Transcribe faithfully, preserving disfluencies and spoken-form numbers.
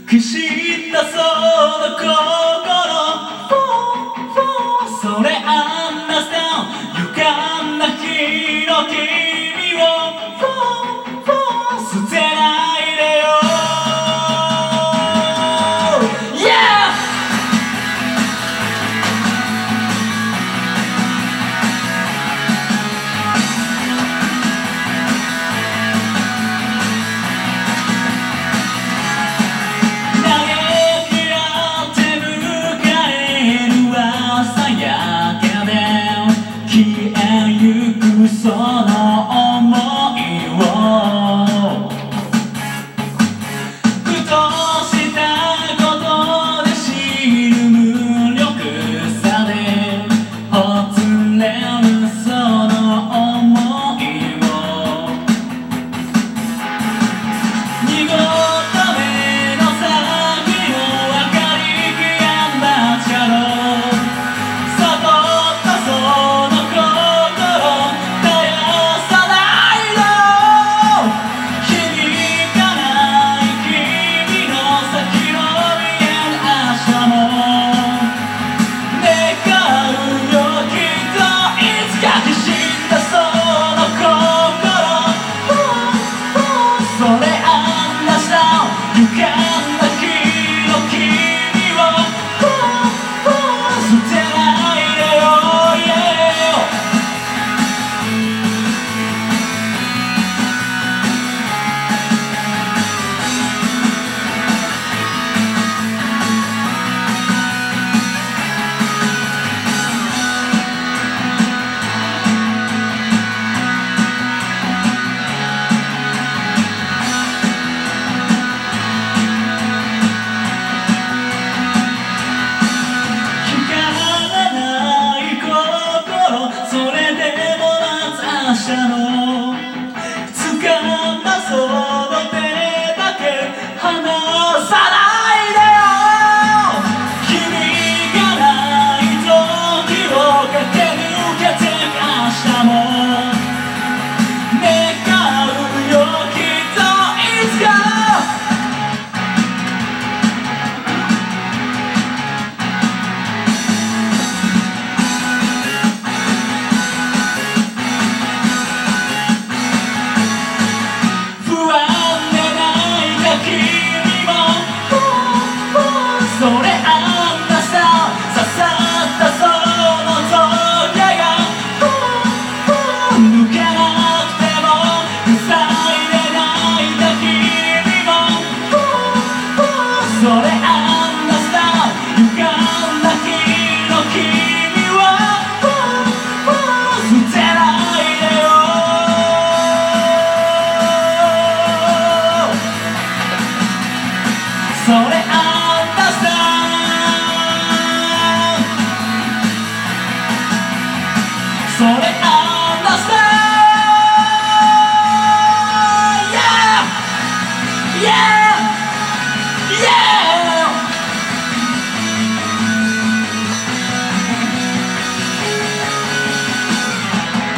きしたその心それあんなさ勇敢な日の君を捨てないでよ Yeah! その想いをふとしたことで知る無力さでほつれるその想いを濁った目の先の明かり消えなちゃろ悟ったその明日の掴んだその手だけ離さないでよ君がない時を駆け抜けて明日も願うよきっといつかそれあんなさ刺さったその棘が抜けない